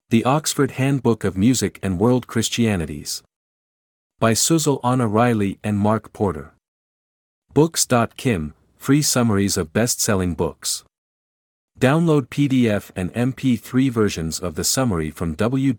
The Oxford Handbook of Music and World Christianities. By Suzel Anna Riley and Mark Porter. Books.kim, free summaries of best-selling books. Download PDF and MP3 versions of the summary from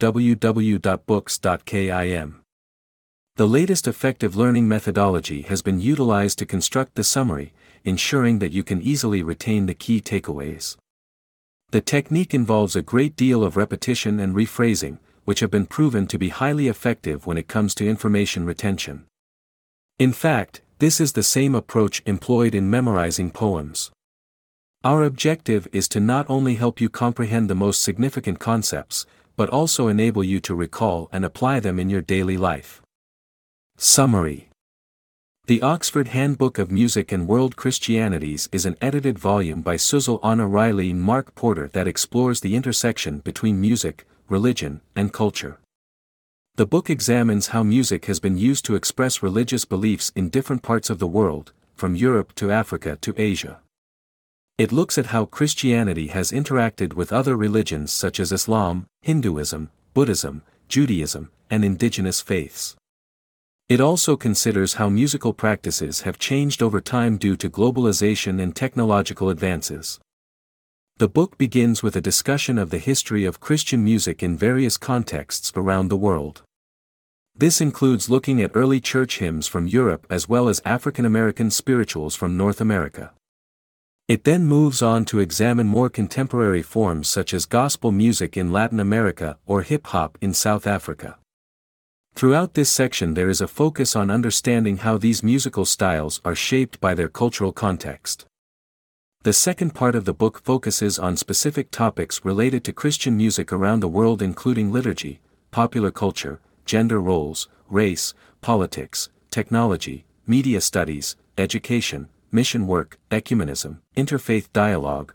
www.books.kim. The latest effective learning methodology has been utilized to construct the summary, ensuring that you can easily retain the key takeaways. The technique involves a great deal of repetition and rephrasing, which have been proven to be highly effective when it comes to information retention. In fact, this is the same approach employed in memorizing poems. Our objective is to not only help you comprehend the most significant concepts, but also enable you to recall and apply them in your daily life. Summary. The Oxford Handbook of Music and World Christianities is an edited volume by Suzel Anna Riley and Mark Porter that explores the intersection between music, religion, and culture. The book examines how music has been used to express religious beliefs in different parts of the world, from Europe to Africa to Asia. It looks at how Christianity has interacted with other religions such as Islam, Hinduism, Buddhism, Judaism, and indigenous faiths. It also considers how musical practices have changed over time due to globalization and technological advances. The book begins with a discussion of the history of Christian music in various contexts around the world. This includes looking at early church hymns from Europe as well as African American spirituals from North America. It then moves on to examine more contemporary forms such as gospel music in Latin America or hip-hop in South Africa. Throughout this section there is a focus on understanding how these musical styles are shaped by their cultural context. The second part of the book focuses on specific topics related to Christian music around the world, including liturgy, popular culture, gender roles, race, politics, technology, media studies, education, mission work, ecumenism, interfaith dialogue,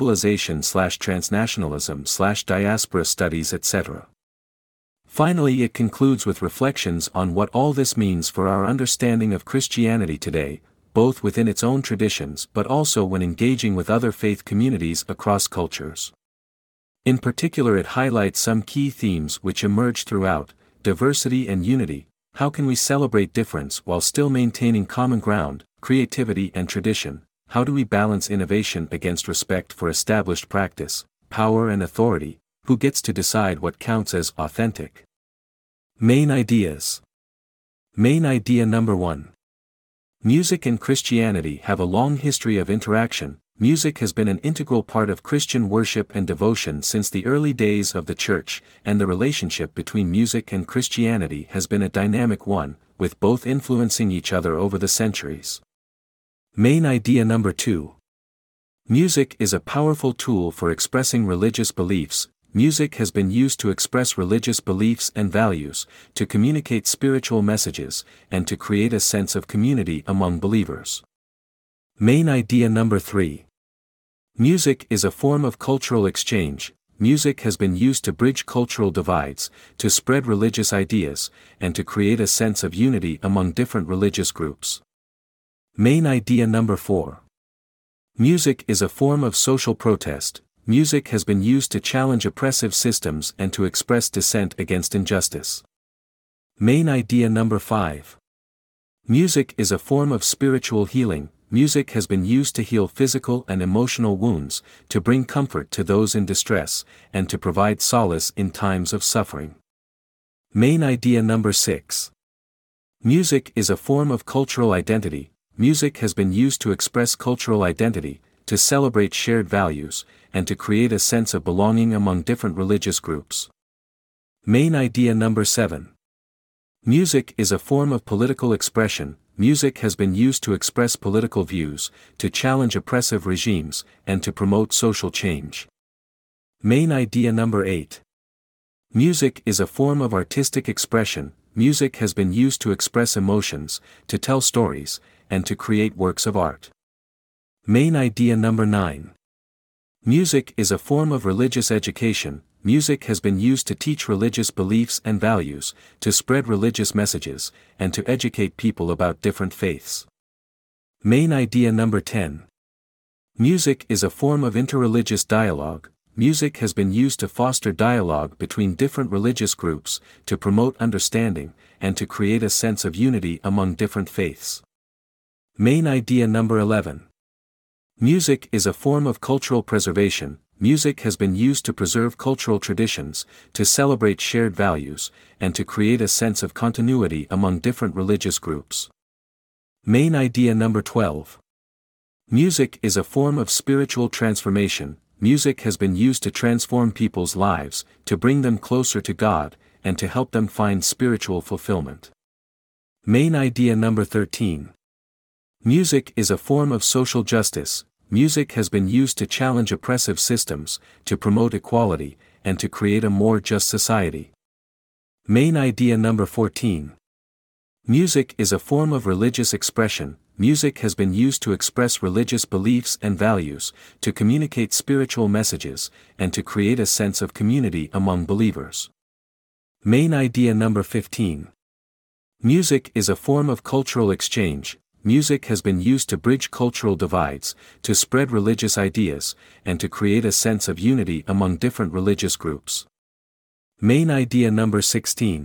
globalization/transnationalism/diaspora studies, etc. Finally, it concludes with reflections on what all this means for our understanding of Christianity today, both within its own traditions but also when engaging with other faith communities across cultures. In particular, it highlights some key themes which emerge throughout: diversity and unity, how can we celebrate difference while still maintaining common ground, creativity and tradition, how do we balance innovation against respect for established practice, power and authority, who gets to decide what counts as authentic? Main ideas. Main idea number 1. Music and Christianity have a long history of interaction. Music has been an integral part of Christian worship and devotion since the early days of the Church, and the relationship between music and Christianity has been a dynamic one, with both influencing each other over the centuries. Main idea number 2. Music is a powerful tool for expressing religious beliefs. Music has been used to express religious beliefs and values, to communicate spiritual messages, and to create a sense of community among believers. Main idea number 3. Music is a form of cultural exchange. Music has been used to bridge cultural divides, to spread religious ideas, and to create a sense of unity among different religious groups. Main idea number 4. Music is a form of social protest. Music has been used to challenge oppressive systems and to express dissent against injustice. Main idea number 5. Music is a form of spiritual healing. Music has been used to heal physical and emotional wounds, to bring comfort to those in distress, and to provide solace in times of suffering. Main idea number 6. Music is a form of cultural identity. Music has been used to express cultural identity, to celebrate shared values, and to create a sense of belonging among different religious groups. Main idea number 7. Music is a form of political expression. Music has been used to express political views, to challenge oppressive regimes, and to promote social change. Main idea number 8. Music is a form of artistic expression. Music has been used to express emotions, to tell stories, and to create works of art. Main idea number 9. Music is a form of religious education. Music has been used to teach religious beliefs and values, to spread religious messages, and to educate people about different faiths. Main idea number 10. Music is a form of interreligious dialogue. music has been used to foster dialogue between different religious groups, to promote understanding, and to create a sense of unity among different faiths. Main idea number 11. Music is a form of cultural preservation. Music has been used to preserve cultural traditions, to celebrate shared values, and to create a sense of continuity among different religious groups. Main idea number 12. Music is a form of spiritual transformation. Music has been used to transform people's lives, to bring them closer to God, and to help them find spiritual fulfillment. Main idea number 13. Music is a form of social justice. Music has been used to challenge oppressive systems, to promote equality, and to create a more just society. Main idea number 14. Music is a form of religious expression. Music has been used to express religious beliefs and values, to communicate spiritual messages, and to create a sense of community among believers. Main idea number 15. Music is a form of cultural exchange. Music has been used to bridge cultural divides, to spread religious ideas, and to create a sense of unity among different religious groups. Main idea number 16.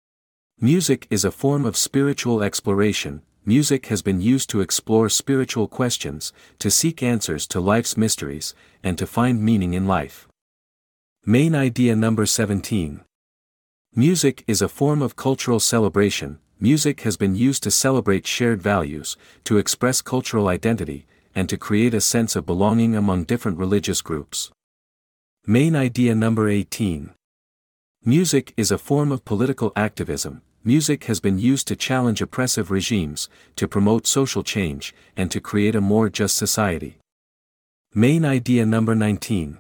Music is a form of spiritual exploration. Music has been used to explore spiritual questions, to seek answers to life's mysteries, and to find meaning in life. Main idea number 17. Music is a form of cultural celebration. Music has been used to celebrate shared values, to express cultural identity, and to create a sense of belonging among different religious groups. Main idea number 18. Music is a form of political activism. Music has been used to challenge oppressive regimes, to promote social change, and to create a more just society. Main idea number 19.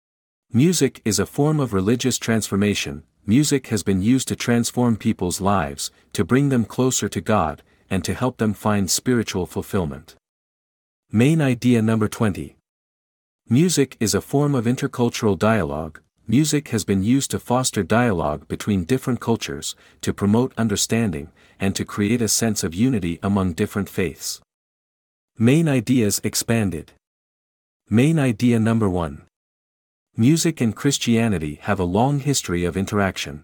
Music is a form of religious transformation. Music has been used to transform people's lives, to bring them closer to God, and to help them find spiritual fulfillment. Main idea number 20. Music is a form of intercultural dialogue. Music has been used to foster dialogue between different cultures, to promote understanding, and to create a sense of unity among different faiths. Main ideas expanded. Main idea number 1. Music and Christianity have a long history of interaction.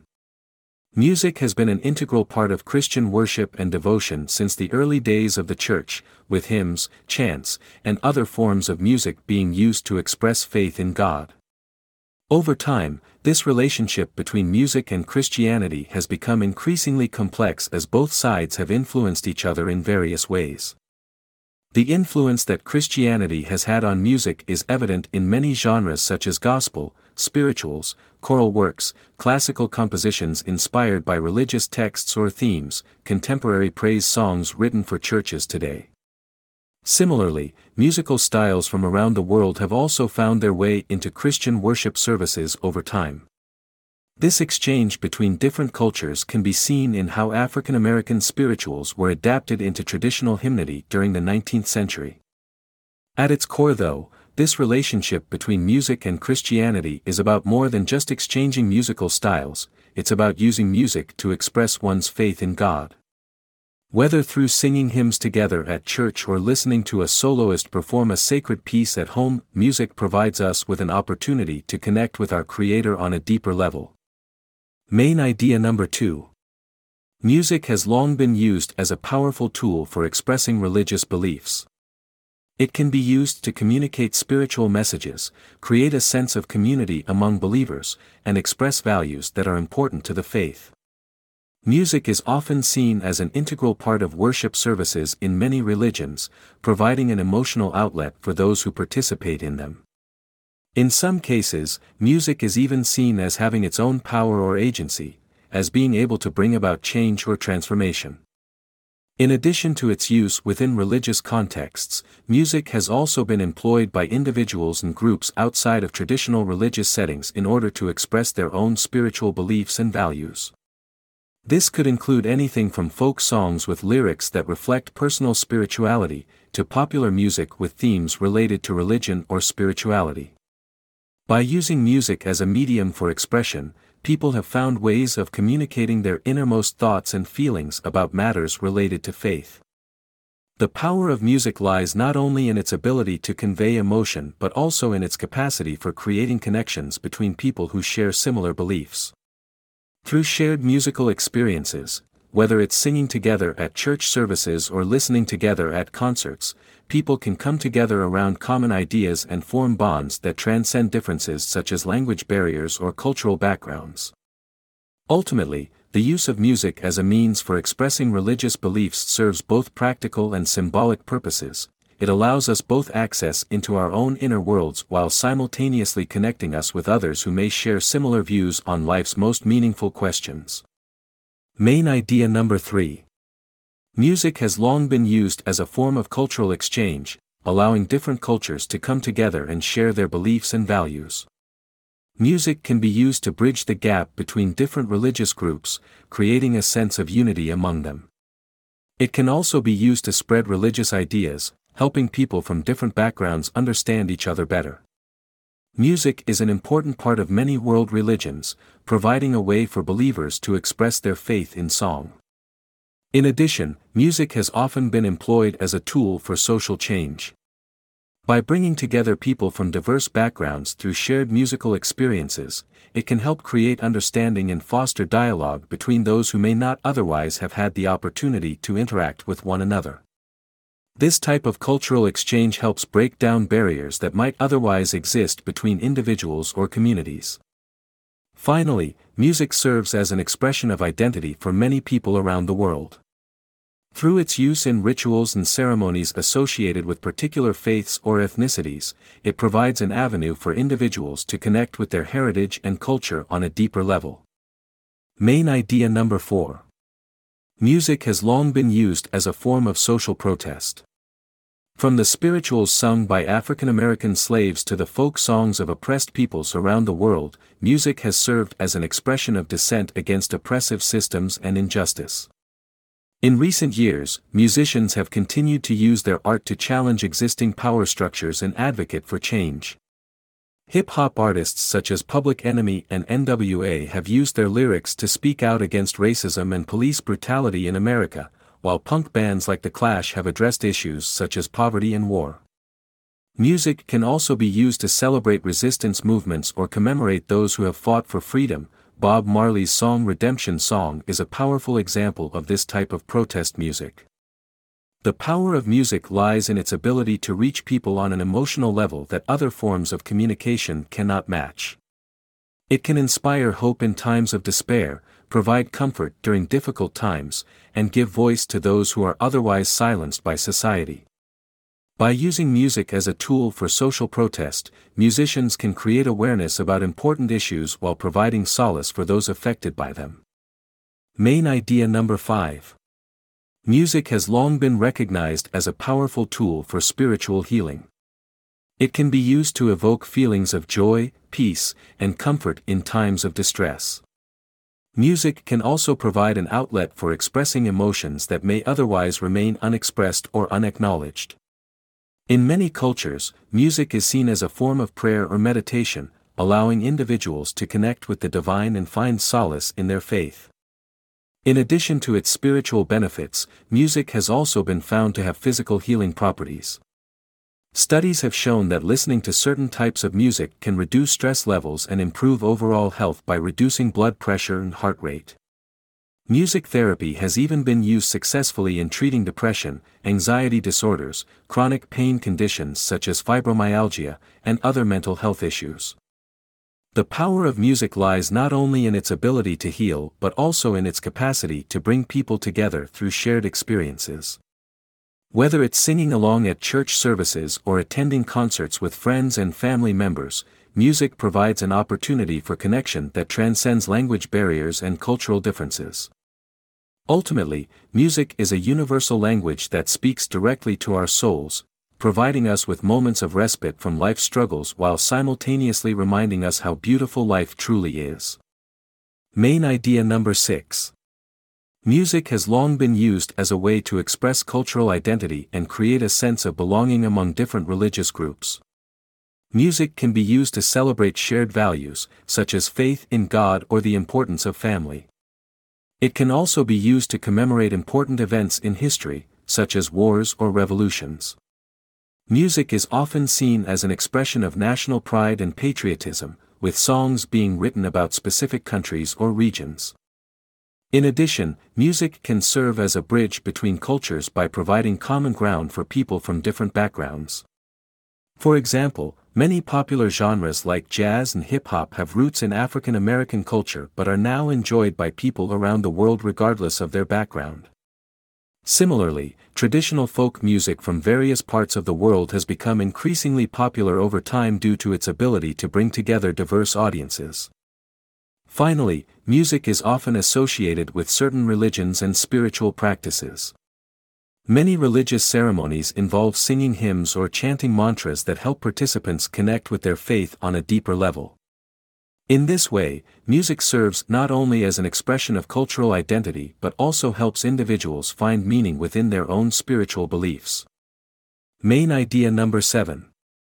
Music has been an integral part of Christian worship and devotion since the early days of the Church, with hymns, chants, and other forms of music being used to express faith in God. Over time, this relationship between music and Christianity has become increasingly complex as both sides have influenced each other in various ways. The influence that Christianity has had on music is evident in many genres such as gospel, spirituals, choral works, classical compositions inspired by religious texts or themes, contemporary praise songs written for churches today. Similarly, musical styles from around the world have also found their way into Christian worship services over time. This exchange between different cultures can be seen in how African American spirituals were adapted into traditional hymnody during the 19th century. At its core though, this relationship between music and Christianity is about more than just exchanging musical styles, it's about using music to express one's faith in God. Whether through singing hymns together at church or listening to a soloist perform a sacred piece at home, music provides us with an opportunity to connect with our Creator on a deeper level. Main idea number 2. Music has long been used as a powerful tool for expressing religious beliefs. It can be used to communicate spiritual messages, create a sense of community among believers, and express values that are important to the faith. Music is often seen as an integral part of worship services in many religions, providing an emotional outlet for those who participate in them. In some cases, music is even seen as having its own power or agency, as being able to bring about change or transformation. In addition to its use within religious contexts, music has also been employed by individuals and groups outside of traditional religious settings in order to express their own spiritual beliefs and values. This could include anything from folk songs with lyrics that reflect personal spirituality, to popular music with themes related to religion or spirituality. By using music as a medium for expression, people have found ways of communicating their innermost thoughts and feelings about matters related to faith. The power of music lies not only in its ability to convey emotion but also in its capacity for creating connections between people who share similar beliefs. Through shared musical experiences, whether it's singing together at church services or listening together at concerts, people can come together around common ideas and form bonds that transcend differences such as language barriers or cultural backgrounds. Ultimately, the use of music as a means for expressing religious beliefs serves both practical and symbolic purposes. It allows us both access into our own inner worlds while simultaneously connecting us with others who may share similar views on life's most meaningful questions. Main idea number 3. Music has long been used as a form of cultural exchange, allowing different cultures to come together and share their beliefs and values. Music can be used to bridge the gap between different religious groups, creating a sense of unity among them. It can also be used to spread religious ideas, helping people from different backgrounds understand each other better. Music is an important part of many world religions, providing a way for believers to express their faith in song. In addition, music has often been employed as a tool for social change. By bringing together people from diverse backgrounds through shared musical experiences, it can help create understanding and foster dialogue between those who may not otherwise have had the opportunity to interact with one another. This type of cultural exchange helps break down barriers that might otherwise exist between individuals or communities. Finally, music serves as an expression of identity for many people around the world. Through its use in rituals and ceremonies associated with particular faiths or ethnicities, it provides an avenue for individuals to connect with their heritage and culture on a deeper level. Main idea number 4. Music has long been used as a form of social protest. From the spirituals sung by African American slaves to the folk songs of oppressed peoples around the world, music has served as an expression of dissent against oppressive systems and injustice. In recent years, musicians have continued to use their art to challenge existing power structures and advocate for change. Hip-hop artists such as Public Enemy and NWA have used their lyrics to speak out against racism and police brutality in America, while punk bands like The Clash have addressed issues such as poverty and war. Music can also be used to celebrate resistance movements or commemorate those who have fought for freedom. Bob Marley's song Redemption Song is a powerful example of this type of protest music. The power of music lies in its ability to reach people on an emotional level that other forms of communication cannot match. It can inspire hope in times of despair, provide comfort during difficult times, and give voice to those who are otherwise silenced by society. By using music as a tool for social protest, musicians can create awareness about important issues while providing solace for those affected by them. Main idea number 5. Music has long been recognized as a powerful tool for spiritual healing. It can be used to evoke feelings of joy, peace, and comfort in times of distress. Music can also provide an outlet for expressing emotions that may otherwise remain unexpressed or unacknowledged. In many cultures, music is seen as a form of prayer or meditation, allowing individuals to connect with the divine and find solace in their faith. In addition to its spiritual benefits, music has also been found to have physical healing properties. Studies have shown that listening to certain types of music can reduce stress levels and improve overall health by reducing blood pressure and heart rate. Music therapy has even been used successfully in treating depression, anxiety disorders, chronic pain conditions such as fibromyalgia, and other mental health issues. The power of music lies not only in its ability to heal but also in its capacity to bring people together through shared experiences. Whether it's singing along at church services or attending concerts with friends and family members, music provides an opportunity for connection that transcends language barriers and cultural differences. Ultimately, music is a universal language that speaks directly to our souls, providing us with moments of respite from life's struggles while simultaneously reminding us how beautiful life truly is. Main idea number 6. Music has long been used as a way to express cultural identity and create a sense of belonging among different religious groups. Music can be used to celebrate shared values, such as faith in God or the importance of family. It can also be used to commemorate important events in history, such as wars or revolutions. Music is often seen as an expression of national pride and patriotism, with songs being written about specific countries or regions. In addition, music can serve as a bridge between cultures by providing common ground for people from different backgrounds. For example, many popular genres like jazz and hip-hop have roots in African American culture but are now enjoyed by people around the world regardless of their background. Similarly, traditional folk music from various parts of the world has become increasingly popular over time due to its ability to bring together diverse audiences. Finally, music is often associated with certain religions and spiritual practices. Many religious ceremonies involve singing hymns or chanting mantras that help participants connect with their faith on a deeper level. In this way, music serves not only as an expression of cultural identity but also helps individuals find meaning within their own spiritual beliefs. Main idea number 7.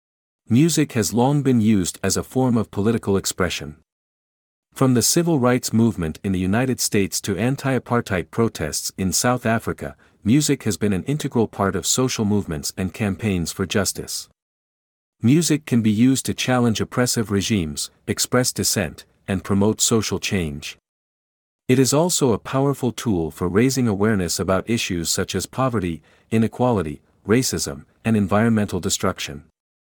Music has long been used as a form of political expression. From the civil rights movement in the United States to anti-apartheid protests in South Africa, music has been an integral part of social movements and campaigns for justice. Music can be used to challenge oppressive regimes, express dissent, and promote social change. It is also a powerful tool for raising awareness about issues such as poverty, inequality, racism, and environmental destruction.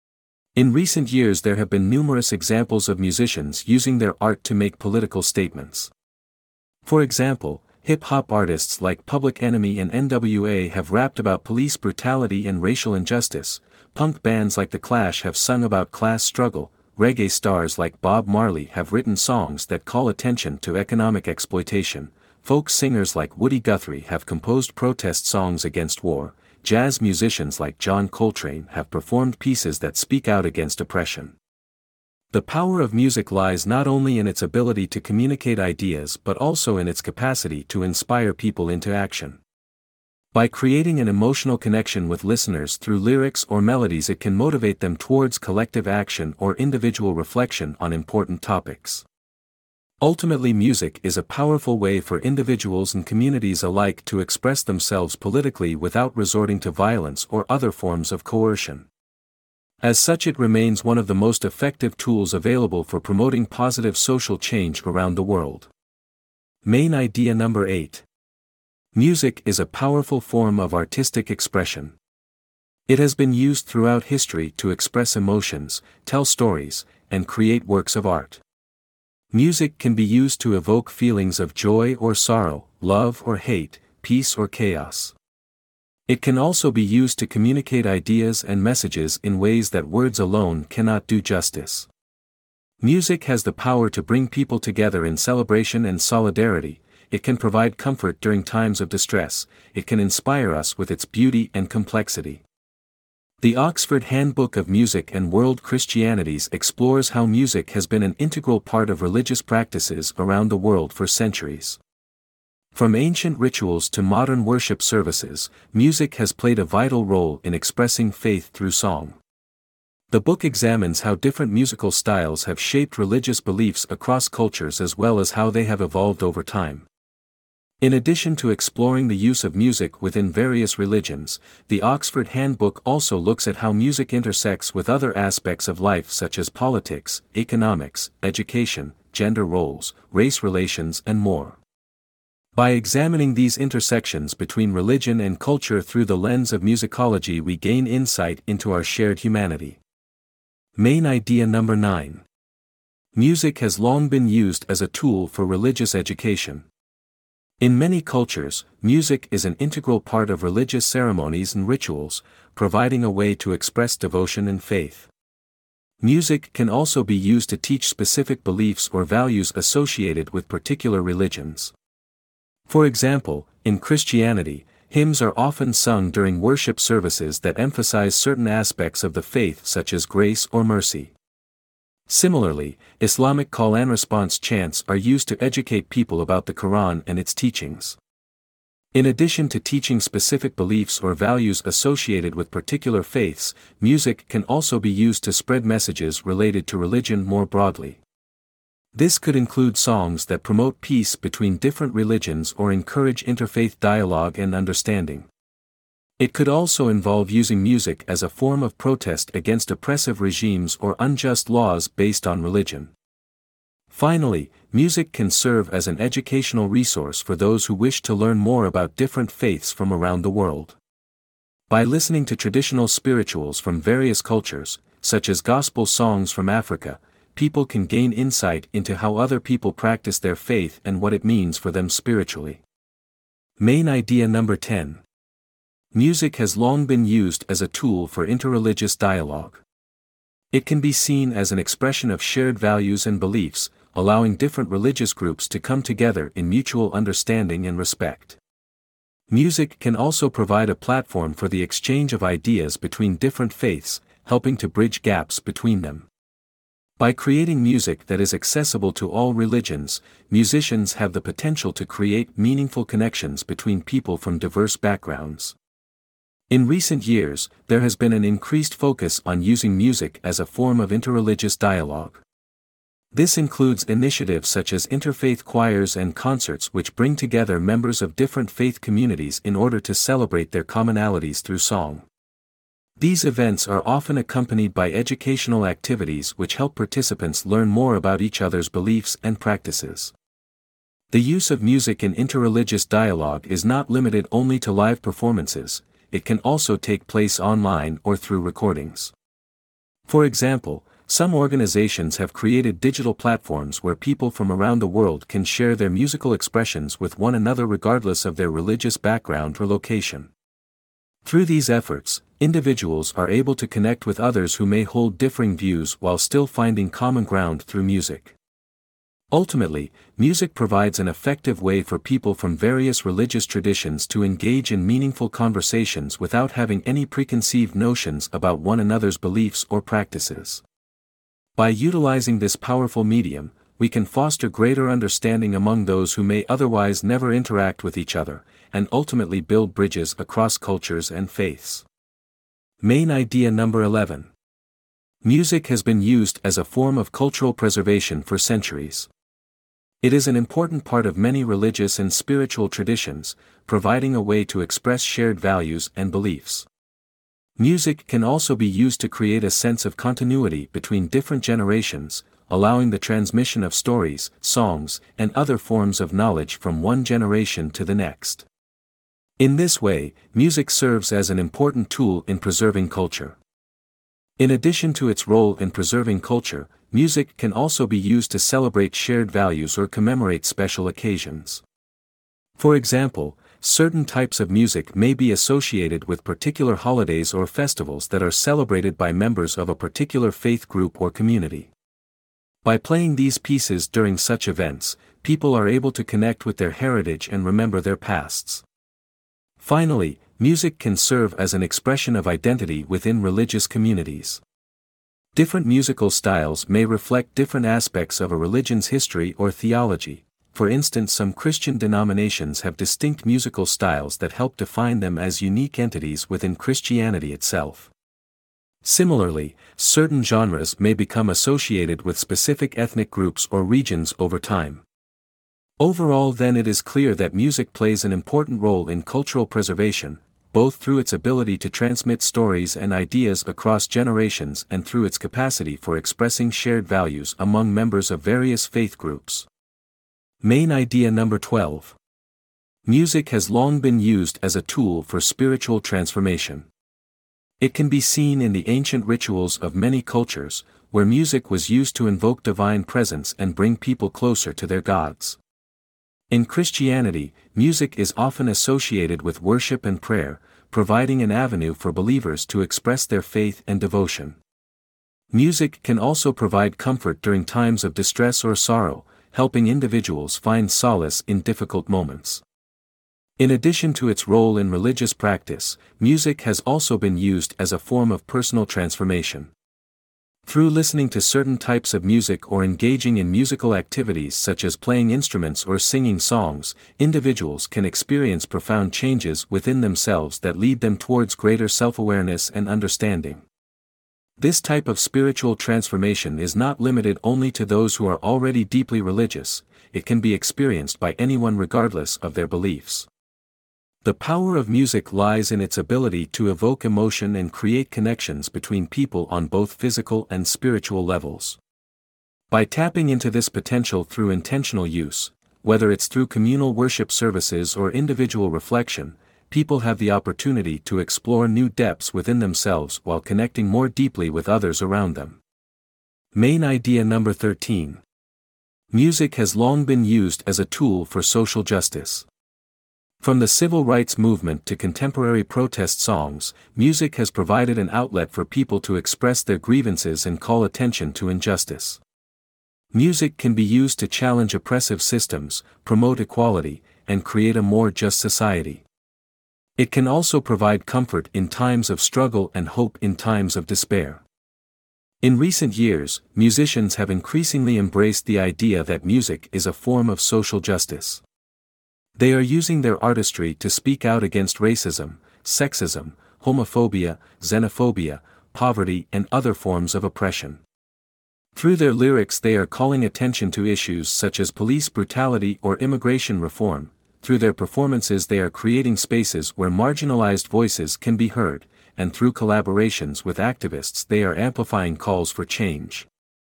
In recent years there have been numerous examples of musicians using their art to make political statements. For example, hip-hop artists like Public Enemy and NWA have rapped about police brutality and racial injustice, punk bands like The Clash have sung about class struggle, reggae stars like Bob Marley have written songs that call attention to economic exploitation, folk singers like Woody Guthrie have composed protest songs against war, jazz musicians like John Coltrane have performed pieces that speak out against oppression. The power of music lies not only in its ability to communicate ideas but also in its capacity to inspire people into action. By creating an emotional connection with listeners through lyrics or melodies, it can motivate them towards collective action or individual reflection on important topics. Ultimately, music is a powerful way for individuals and communities alike to express themselves politically without resorting to violence or other forms of coercion. As such, it remains one of the most effective tools available for promoting positive social change around the world. Main idea number 8. Music is a powerful form of artistic expression. It has been used throughout history to express emotions, tell stories, and create works of art. Music can be used to evoke feelings of joy or sorrow, love or hate, peace or chaos. It can also be used to communicate ideas and messages in ways that words alone cannot do justice. Music has the power to bring people together in celebration and solidarity. It can provide comfort during times of distress. It can inspire us with its beauty and complexity. The Oxford Handbook of Music and World Christianities explores how music has been an integral part of religious practices around the world for centuries. From ancient rituals to modern worship services, music has played a vital role in expressing faith through song. The book examines how different musical styles have shaped religious beliefs across cultures as well as how they have evolved over time. In addition to exploring the use of music within various religions, the Oxford Handbook also looks at how music intersects with other aspects of life such as politics, economics, education, gender roles, race relations, and more. By examining these intersections between religion and culture through the lens of musicology, we gain insight into our shared humanity. Main idea number 9. Music has long been used as a tool for religious education. In many cultures, music is an integral part of religious ceremonies and rituals, providing a way to express devotion and faith. Music can also be used to teach specific beliefs or values associated with particular religions. For example, in Christianity, hymns are often sung during worship services that emphasize certain aspects of the faith such as grace or mercy. Similarly, Islamic call-and-response chants are used to educate people about the Quran and its teachings. In addition to teaching specific beliefs or values associated with particular faiths, music can also be used to spread messages related to religion more broadly. This could include songs that promote peace between different religions or encourage interfaith dialogue and understanding. It could also involve using music as a form of protest against oppressive regimes or unjust laws based on religion. Finally, music can serve as an educational resource for those who wish to learn more about different faiths from around the world. By listening to traditional spirituals from various cultures, such as gospel songs from Africa, people can gain insight into how other people practice their faith and what it means for them spiritually. Main idea number 10. Music has long been used as a tool for interreligious dialogue. It can be seen as an expression of shared values and beliefs, allowing different religious groups to come together in mutual understanding and respect. Music can also provide a platform for the exchange of ideas between different faiths, helping to bridge gaps between them. By creating music that is accessible to all religions, musicians have the potential to create meaningful connections between people from diverse backgrounds. In recent years, there has been an increased focus on using music as a form of interreligious dialogue. This includes initiatives such as interfaith choirs and concerts which bring together members of different faith communities in order to celebrate their commonalities through song. These events are often accompanied by educational activities which help participants learn more about each other's beliefs and practices. The use of music in interreligious dialogue is not limited only to live performances, it can also take place online or through recordings. For example, some organizations have created digital platforms where people from around the world can share their musical expressions with one another regardless of their religious background or location. Through these efforts, individuals are able to connect with others who may hold differing views while still finding common ground through music. Ultimately, music provides an effective way for people from various religious traditions to engage in meaningful conversations without having any preconceived notions about one another's beliefs or practices. By utilizing this powerful medium, we can foster greater understanding among those who may otherwise never interact with each other, and ultimately build bridges across cultures and faiths. Main idea number 11. Music has been used as a form of cultural preservation for centuries. It is an important part of many religious and spiritual traditions, providing a way to express shared values and beliefs. Music can also be used to create a sense of continuity between different generations, allowing the transmission of stories, songs, and other forms of knowledge from one generation to the next. In this way, music serves as an important tool in preserving culture. In addition to its role in preserving culture, music can also be used to celebrate shared values or commemorate special occasions. For example, certain types of music may be associated with particular holidays or festivals that are celebrated by members of a particular faith group or community. By playing these pieces during such events, people are able to connect with their heritage and remember their pasts. Finally, music can serve as an expression of identity within religious communities. Different musical styles may reflect different aspects of a religion's history or theology. For instance, some Christian denominations have distinct musical styles that help define them as unique entities within Christianity itself. Similarly, certain genres may become associated with specific ethnic groups or regions over time. Overall, then, it is clear that music plays an important role in cultural preservation, both through its ability to transmit stories and ideas across generations and through its capacity for expressing shared values among members of various faith groups. Main idea number 12. Music has long been used as a tool for spiritual transformation. It can be seen in the ancient rituals of many cultures, where music was used to invoke divine presence and bring people closer to their gods. In Christianity, music is often associated with worship and prayer, providing an avenue for believers to express their faith and devotion. Music can also provide comfort during times of distress or sorrow, helping individuals find solace in difficult moments. In addition to its role in religious practice, music has also been used as a form of personal transformation. Through listening to certain types of music or engaging in musical activities such as playing instruments or singing songs, individuals can experience profound changes within themselves that lead them towards greater self-awareness and understanding. This type of spiritual transformation is not limited only to those who are already deeply religious, it can be experienced by anyone regardless of their beliefs. The power of music lies in its ability to evoke emotion and create connections between people on both physical and spiritual levels. By tapping into this potential through intentional use, whether it's through communal worship services or individual reflection, people have the opportunity to explore new depths within themselves while connecting more deeply with others around them. Main idea number 13. Music has long been used as a tool for social justice. From the civil rights movement to contemporary protest songs, music has provided an outlet for people to express their grievances and call attention to injustice. Music can be used to challenge oppressive systems, promote equality, and create a more just society. It can also provide comfort in times of struggle and hope in times of despair. In recent years, musicians have increasingly embraced the idea that music is a form of social justice. They are using their artistry to speak out against racism, sexism, homophobia, xenophobia, poverty, and other forms of oppression. Through their lyrics they are calling attention to issues such as police brutality or immigration reform. Through their performances they are creating spaces where marginalized voices can be heard, and through collaborations with activists they are amplifying calls for change.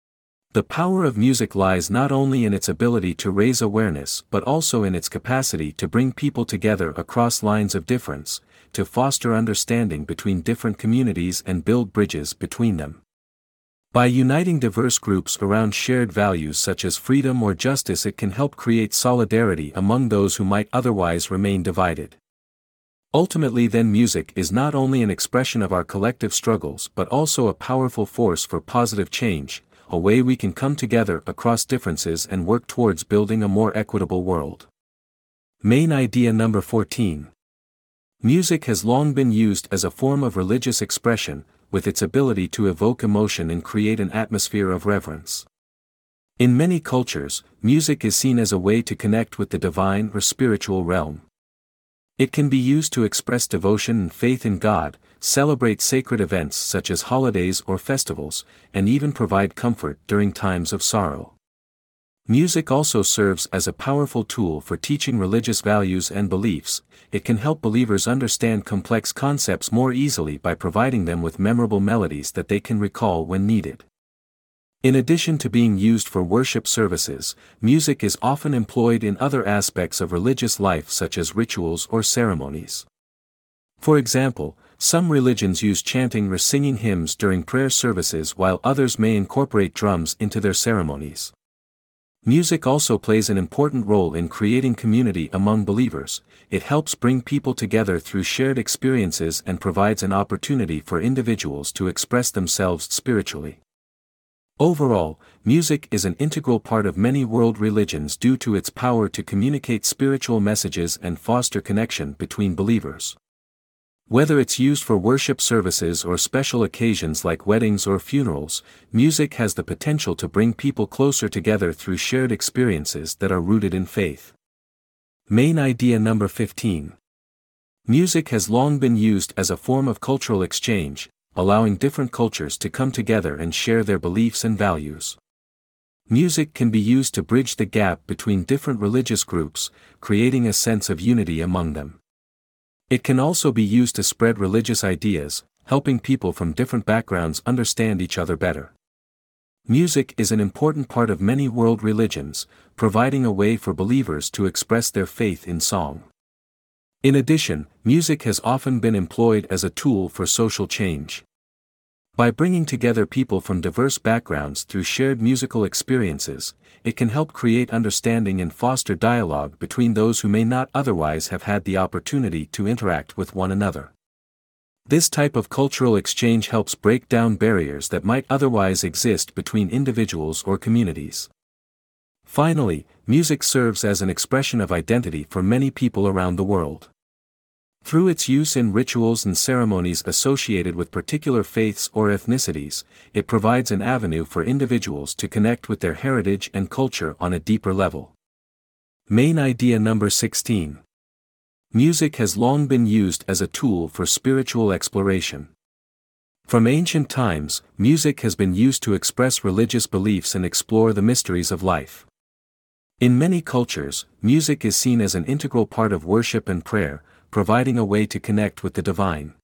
The power of music lies not only in its ability to raise awareness but also in its capacity to bring people together across lines of difference, to foster understanding between different communities and build bridges between them. By uniting diverse groups around shared values such as freedom or justice, it can help create solidarity among those who might otherwise remain divided. Ultimately then, music is not only an expression of our collective struggles but also a powerful force for positive change, a way we can come together across differences and work towards building a more equitable world. Main idea number 14. Music has long been used as a form of religious expression, with its ability to evoke emotion and create an atmosphere of reverence. In many cultures, music is seen as a way to connect with the divine or spiritual realm. It can be used to express devotion and faith in God, celebrate sacred events such as holidays or festivals, and even provide comfort during times of sorrow. Music also serves as a powerful tool for teaching religious values and beliefs. It can help believers understand complex concepts more easily by providing them with memorable melodies that they can recall when needed. In addition to being used for worship services, music is often employed in other aspects of religious life such as rituals or ceremonies. For example, some religions use chanting or singing hymns during prayer services, while others may incorporate drums into their ceremonies. Music also plays an important role in creating community among believers. It helps bring people together through shared experiences and provides an opportunity for individuals to express themselves spiritually. Overall, music is an integral part of many world religions due to its power to communicate spiritual messages and foster connection between believers. Whether it's used for worship services or special occasions like weddings or funerals, music has the potential to bring people closer together through shared experiences that are rooted in faith. Main idea number 15. Music has long been used as a form of cultural exchange, allowing different cultures to come together and share their beliefs and values. Music can be used to bridge the gap between different religious groups, creating a sense of unity among them. It can also be used to spread religious ideas, helping people from different backgrounds understand each other better. Music is an important part of many world religions, providing a way for believers to express their faith in song. In addition, music has often been employed as a tool for social change. By bringing together people from diverse backgrounds through shared musical experiences, it can help create understanding and foster dialogue between those who may not otherwise have had the opportunity to interact with one another. This type of cultural exchange helps break down barriers that might otherwise exist between individuals or communities. Finally, music serves as an expression of identity for many people around the world. Through its use in rituals and ceremonies associated with particular faiths or ethnicities, it provides an avenue for individuals to connect with their heritage and culture on a deeper level. Main idea number 16. Music has long been used as a tool for spiritual exploration. From ancient times, music has been used to express religious beliefs and explore the mysteries of life. In many cultures, music is seen as an integral part of worship and prayer, providing a way to connect with the divine.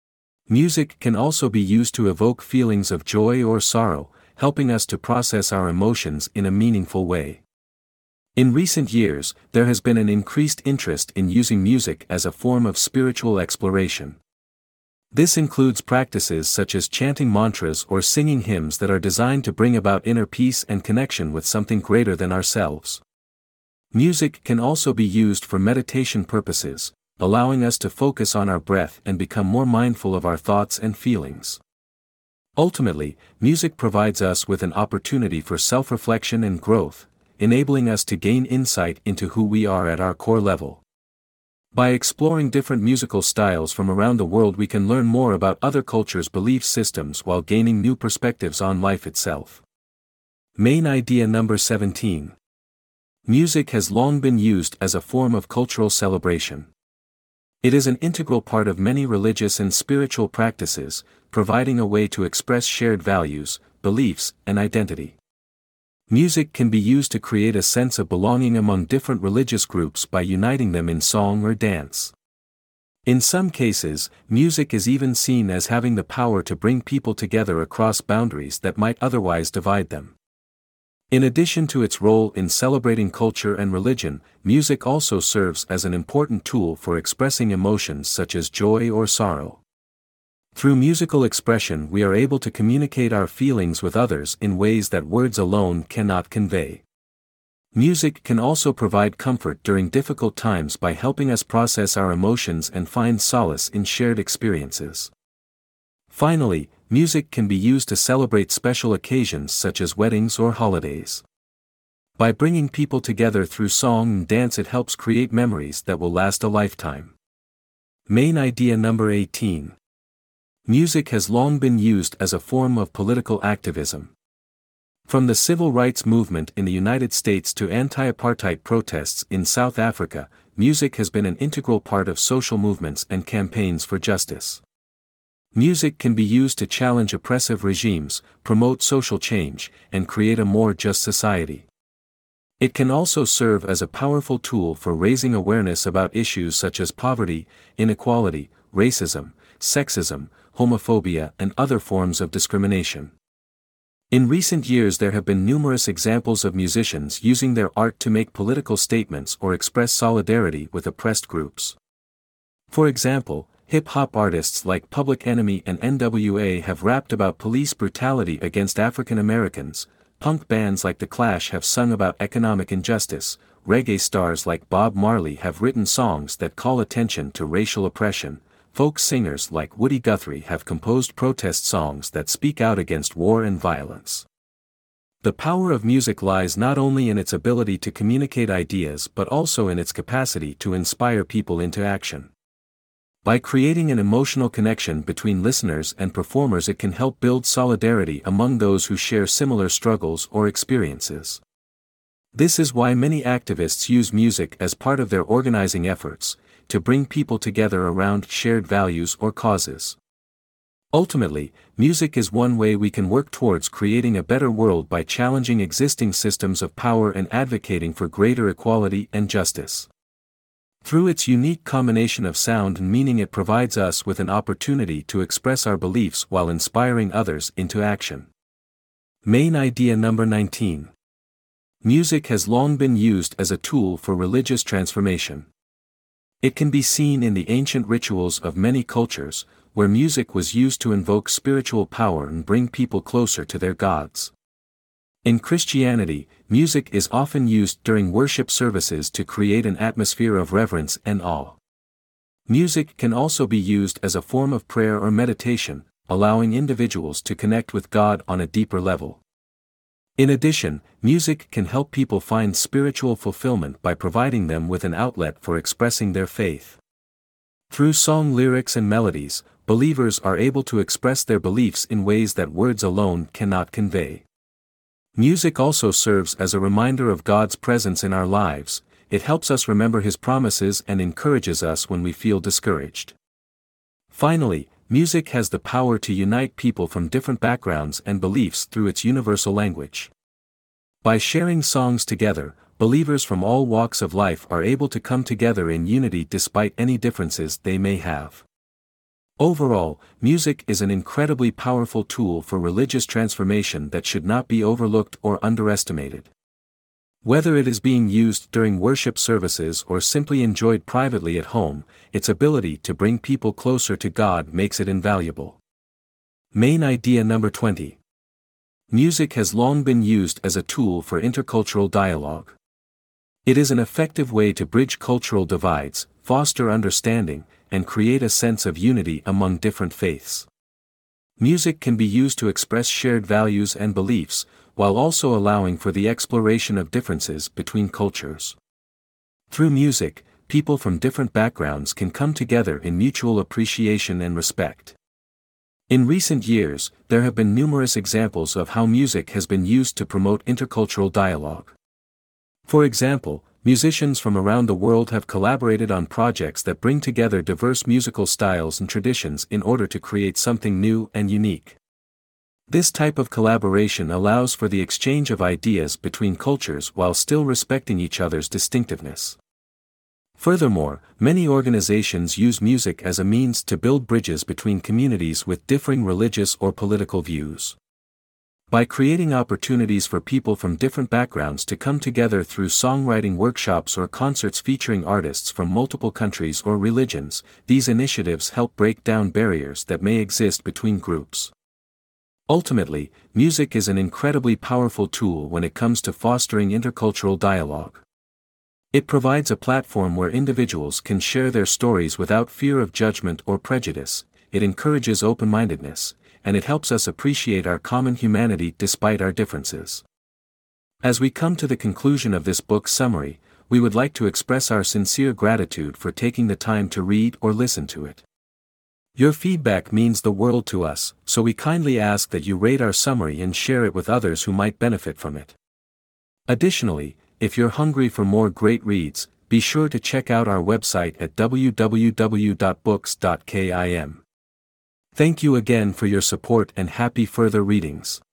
Music can also be used to evoke feelings of joy or sorrow, helping us to process our emotions in a meaningful way. In recent years, there has been an increased interest in using music as a form of spiritual exploration. This includes practices such as chanting mantras or singing hymns that are designed to bring about inner peace and connection with something greater than ourselves. Music can also be used for meditation purposes, allowing us to focus on our breath and become more mindful of our thoughts and feelings. Ultimately, music provides us with an opportunity for self-reflection and growth, enabling us to gain insight into who we are at our core level. By exploring different musical styles from around the world, we can learn more about other cultures' belief systems while gaining new perspectives on life itself. Main idea number 17. Music has long been used as a form of cultural celebration. It is an integral part of many religious and spiritual practices, providing a way to express shared values, beliefs, and identity. Music can be used to create a sense of belonging among different religious groups by uniting them in song or dance. In some cases, music is even seen as having the power to bring people together across boundaries that might otherwise divide them. In addition to its role in celebrating culture and religion, music also serves as an important tool for expressing emotions such as joy or sorrow. Through musical expression, we are able to communicate our feelings with others in ways that words alone cannot convey. Music can also provide comfort during difficult times by helping us process our emotions and find solace in shared experiences. Finally, music can be used to celebrate special occasions such as weddings or holidays. By bringing people together through song and dance, it helps create memories that will last a lifetime. Main idea number 18. Music has long been used as a form of political activism. From the civil rights movement in the United States to anti-apartheid protests in South Africa, music has been an integral part of social movements and campaigns for justice. Music can be used to challenge oppressive regimes, promote social change, and create a more just society. It can also serve as a powerful tool for raising awareness about issues such as poverty, inequality, racism, sexism, homophobia, and other forms of discrimination. In recent years, there have been numerous examples of musicians using their art to make political statements or express solidarity with oppressed groups. For example, hip-hop artists like Public Enemy and NWA have rapped about police brutality against African Americans, punk bands like The Clash have sung about economic injustice, reggae stars like Bob Marley have written songs that call attention to racial oppression, folk singers like Woody Guthrie have composed protest songs that speak out against war and violence. The power of music lies not only in its ability to communicate ideas but also in its capacity to inspire people into action. By creating an emotional connection between listeners and performers, it can help build solidarity among those who share similar struggles or experiences. This is why many activists use music as part of their organizing efforts, to bring people together around shared values or causes. Ultimately, music is one way we can work towards creating a better world by challenging existing systems of power and advocating for greater equality and justice. Through its unique combination of sound and meaning, it provides us with an opportunity to express our beliefs while inspiring others into action. Main idea number 19. Music has long been used as a tool for religious transformation. It can be seen in the ancient rituals of many cultures, where music was used to invoke spiritual power and bring people closer to their gods. In Christianity, music is often used during worship services to create an atmosphere of reverence and awe. Music can also be used as a form of prayer or meditation, allowing individuals to connect with God on a deeper level. In addition, music can help people find spiritual fulfillment by providing them with an outlet for expressing their faith. Through song lyrics and melodies, believers are able to express their beliefs in ways that words alone cannot convey. Music also serves as a reminder of God's presence in our lives. It helps us remember His promises and encourages us when we feel discouraged. Finally, music has the power to unite people from different backgrounds and beliefs through its universal language. By sharing songs together, believers from all walks of life are able to come together in unity despite any differences they may have. Overall, music is an incredibly powerful tool for religious transformation that should not be overlooked or underestimated. Whether it is being used during worship services or simply enjoyed privately at home, its ability to bring people closer to God makes it invaluable. Main idea number 20. Music has long been used as a tool for intercultural dialogue. It is an effective way to bridge cultural divides, foster understanding, and create a sense of unity among different faiths. Music can be used to express shared values and beliefs, while also allowing for the exploration of differences between cultures. Through music, people from different backgrounds can come together in mutual appreciation and respect. In recent years, there have been numerous examples of how music has been used to promote intercultural dialogue. For example, musicians from around the world have collaborated on projects that bring together diverse musical styles and traditions in order to create something new and unique. This type of collaboration allows for the exchange of ideas between cultures while still respecting each other's distinctiveness. Furthermore, many organizations use music as a means to build bridges between communities with differing religious or political views. By creating opportunities for people from different backgrounds to come together through songwriting workshops or concerts featuring artists from multiple countries or religions, these initiatives help break down barriers that may exist between groups. Ultimately, music is an incredibly powerful tool when it comes to fostering intercultural dialogue. It provides a platform where individuals can share their stories without fear of judgment or prejudice, it encourages open-mindedness, and it helps us appreciate our common humanity despite our differences. As we come to the conclusion of this book summary, we would like to express our sincere gratitude for taking the time to read or listen to it. Your feedback means the world to us, so we kindly ask that you rate our summary and share it with others who might benefit from it. Additionally, if you're hungry for more great reads, be sure to check out our website at www.books.kim. Thank you again for your support and happy further readings.